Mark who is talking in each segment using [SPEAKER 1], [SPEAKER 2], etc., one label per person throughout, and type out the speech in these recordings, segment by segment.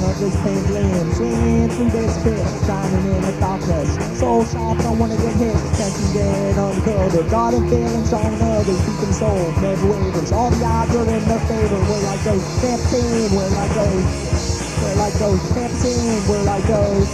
[SPEAKER 1] of this pain limb, swinging through this pit, shining in the darkness. So sharp, don't wanna get hit, can't you get uncovered? The garden feeling strong enough, they keep them soul, never wavers. All the odds are in their favor. We're like those 15, we're like those, we're like those 15, we're like those.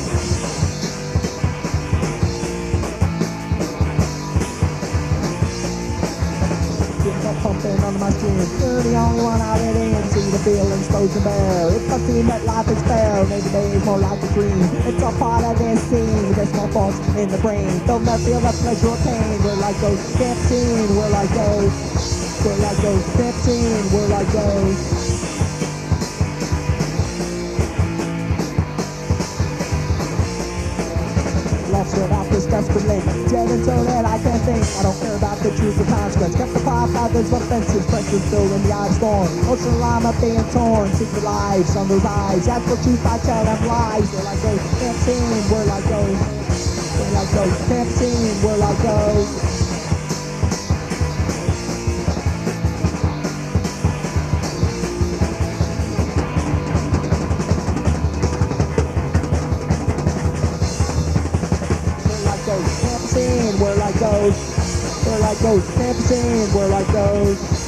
[SPEAKER 1] Pumping under my skin, you're the only one I let in. See the feelings flows and bear. It's a scene that life is fair. Maybe days more like a dream. It's a part of this scene. There's more thoughts in the brain. Don't let feel the pleasure or pain. We're like those 15. We're like those. We're like those 15. We're like those. Lost without this desperately, dead until that I can't think. I don't care about the truth or consequence. Kept the fire feathers but fences, pressure still in the eye of storm. Ocean line up being torn, secret lives on those eyes. That's the truth, I tell them lies. We're like those 15, we're like those. We're like those 15, we're like those. We're like those, we're like those 15, we're like those.